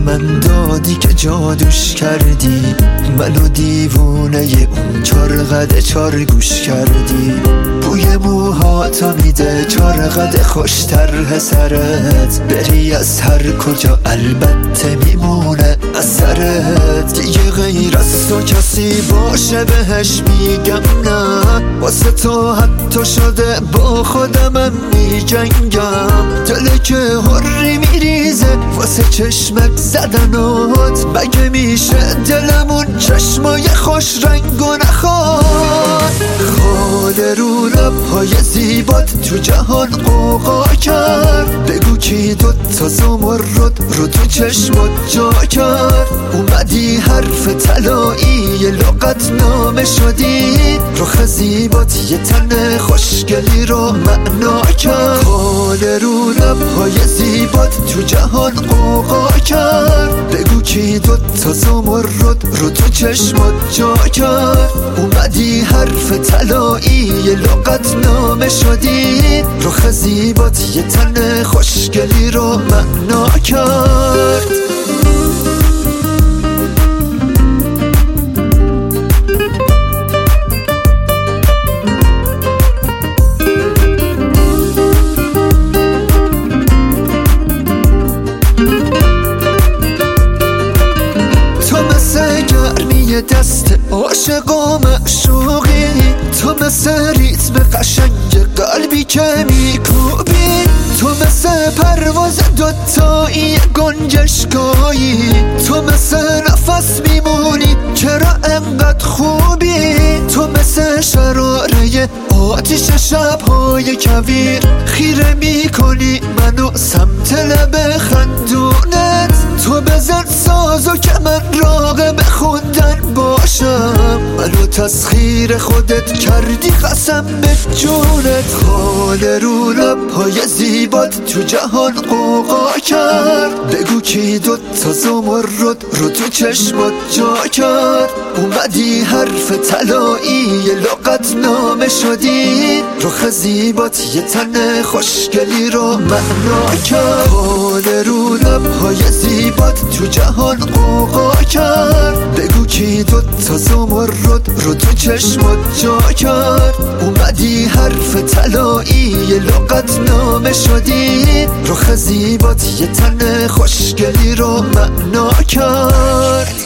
من دادی که جادوش کردی، منو دیوونه اون 4 قد 4 گوش کردی. بوی موهاتا میده 4 قد خوشتر سرت، بری از هر کجا البته میمونه اثرت. دیگه غیر از تو کسی باشه بهش میگم نه، واسه تو حتی شده با خودمم میجنگم. دل که هری میریزه واسه چشمک زدنات، مگه میشه دلمون چشمای خوش رنگ و نخواد؟ خاله رو لبهای زیبات تو جهان قوقا کرد، بگو کی 2 تا زمرد رو تو چشمات جا کرد. اومدی حرف طلایی لغت نامه شدی، رخ زیبات یه تن خوشگلی رو معنا کرد. خاله رو لبهای زیبات تو جهان قوقا کرد، بگو کی 2 تا زمرد رو تو چشمات جا کرد. اومدی حرف طلایی لغت نامه شدی، رخ زیبات یه تن خوشگلی رو معنا کرد. دست عاشق و معشوقی، تو مثل ریتم قشنگ قلبی که میکوبی، تو مثل پرواز 2 تایی گنجشگاهی، تو مثل نفس میمونی چرا انقدر خوبی، تو مثل شراره آتیش شبهای کویر، خیره میکنی منو سمت لب خندونت. تو بزن سازو که من راغب خوندن باشم، منو تسخیر خودت کردی قسم به جونت. خاله رو لبهای زیبات تو جهان قوقا کرد، بگو کی 2 تا زمرد رو تو چشمات جا کرد. اومدی حرف طلایی لغت نامه شدی، رخ زیبات یه تن خوشگلی رو معنا کرد. خاله رو لبهای زیبات تو جهان قوقا کرد، بگو کی 2 تا زمرد رو تو چشمات جا کرد. اومدی حرف طلایی لغت نامه شدی، رخ زیبات یه تن خوشگلی رو معنا کرد.